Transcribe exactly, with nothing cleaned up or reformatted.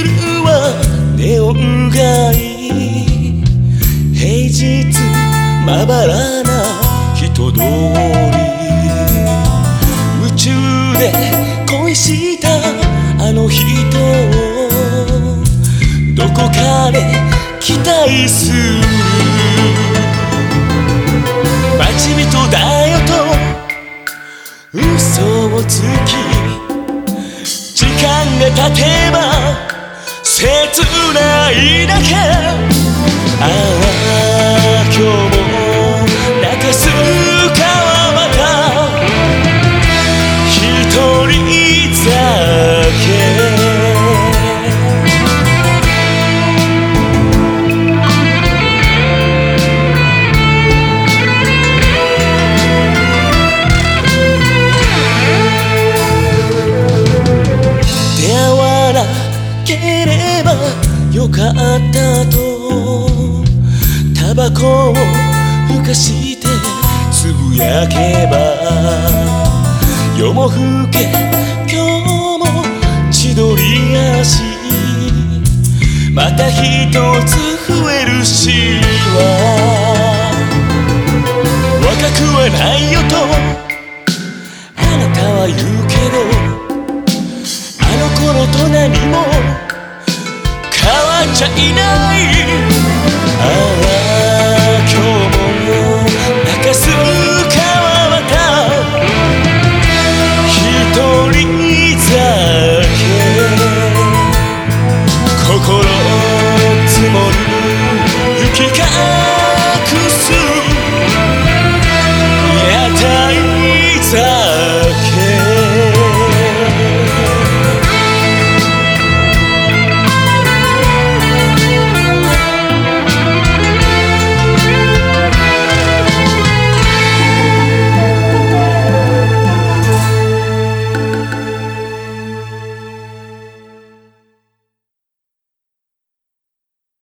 ルはネオン街、平日まばらな人通り、夢中で恋したあの人をどこかで期待する。待ち人だよと嘘をつき、時間が経てば切ないだけ。ああ今日も泣かすかはまた一人酒。ければよかったとタバコをふかしてつぶやけば、夜も更け今日も千鳥足、また一つ増えるしは若くはないよとあなたは言うけど、あの頃と何も変わっちゃいない。ああ今日も泣かすかはまた一人酒。心積もる雪か